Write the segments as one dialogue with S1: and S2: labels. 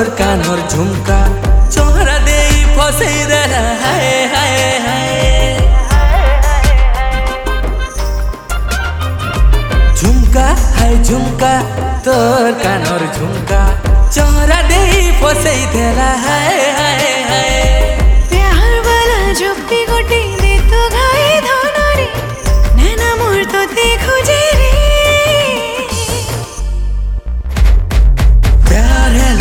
S1: तोर कानर झुमका चोहरा दे फसे देला हाय हाय हाय झुमका हाय झुमका तोर कानर झुमका चोहरा दे फसे देला हाय हाय हाय
S2: प्यार वाला झुप्पी गोटी दे तो गाए धोना रे नैना मोर तो देखो जे रे
S1: प्यार है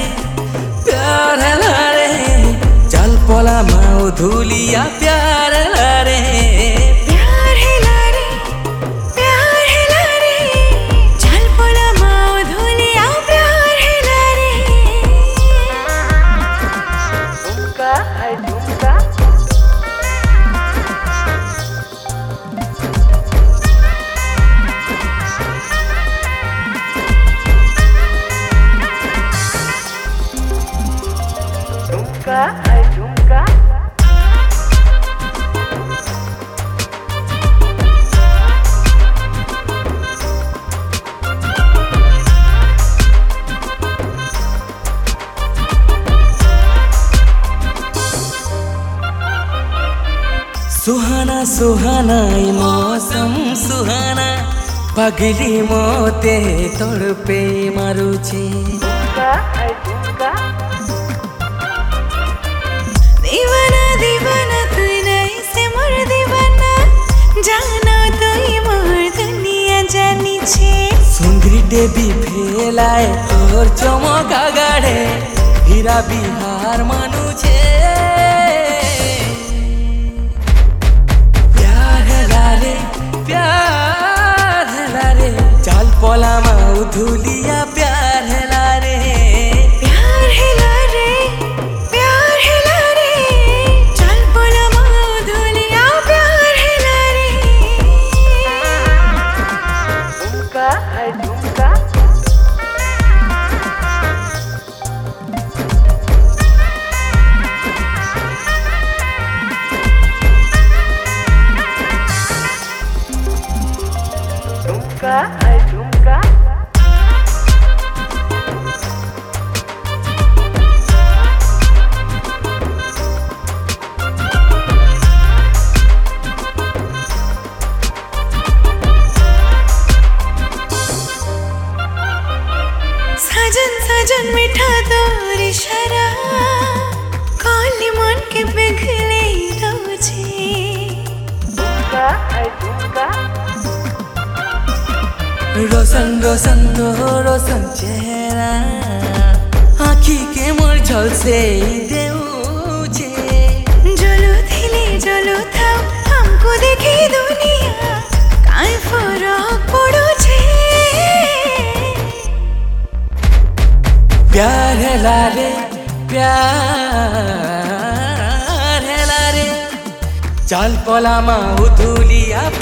S1: लारे चल पोला माओ धूलिया प्यार लारे
S2: प्यार है लारे चल पोला माओ धूलिया प्यार है लारे
S1: झुमका है झुमका झुमका है झुमका सुहाना सुहाना ये मौसम सुहाना पगली मोते तड़पे मारुचे
S2: दीवाना दीवाना तू नहीं से मोर दीवाना जानो तो ये मोर दुनिया जानी छे
S1: सुंदरी देवी फेलाए तोर चमका गाड़े हीरा बिहार मानु छे प्यार है लारे चाल पोला माऊ धूलिया प्यार है लारे
S2: प्यार है लारे चल पोला माओ धूलिया प्यार है लारे
S1: झुमका है झुमका झुमका है झुमका
S2: साजन साजन मिठा तोर इशारा काली मन के पिघले दो छे
S1: झुमका है झुमका रोशन रोशन तो रोशन चेहरा आँखी के मोर झल से देउछे
S2: जलो था हमको देखे दुनिया काई फरक पड़ो छे
S1: प्यार है लारे प्यार है लारे चल पोला माऊ धूलिया